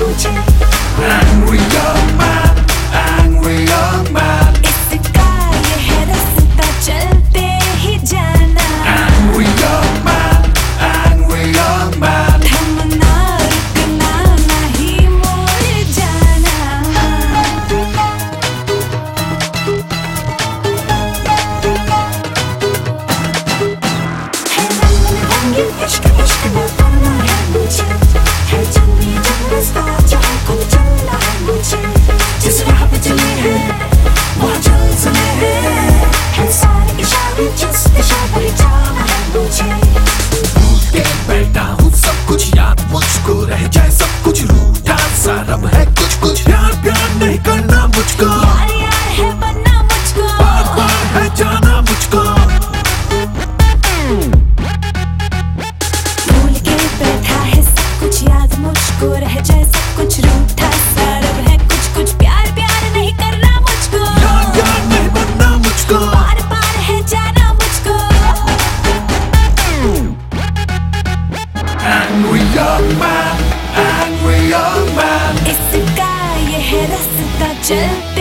मुझे। Angry young man, angry young man. इसका ये है रास्ता चलते ही जाना। Angry young man, angry young man. थमना रुकना नहीं मोड़ जाना। है रंगीन इश्क इश्क में पड़ना है मुझे। है जंगली जंग रास्ता जहाँ खुद चलना है मुझे। जिस राह पे चले हैं वहाँ चल चले हैं। है सारे इशारे जिस दिशा पर जाना है मुझे। भूल के बैठा हूँ सब कुछ याद मुझको रह जाए सब कुछ रूठा सा रब है कुछ कुछ प्यार प्यार नहीं करना मुझको। यार यार है बनना मुझको। बार बार है जाना मुझको। भूल के बैठा है सब कुछ याद मुझको रह जाए सब कुछ रूठा सा रब है कुछ कुछ प्यार प्यार नहीं करना मुझको। यार यार नहीं बनना मुझको। बार बार है जाना मुझको। Angry young man, angry young man. इसका ये है रास्ता चल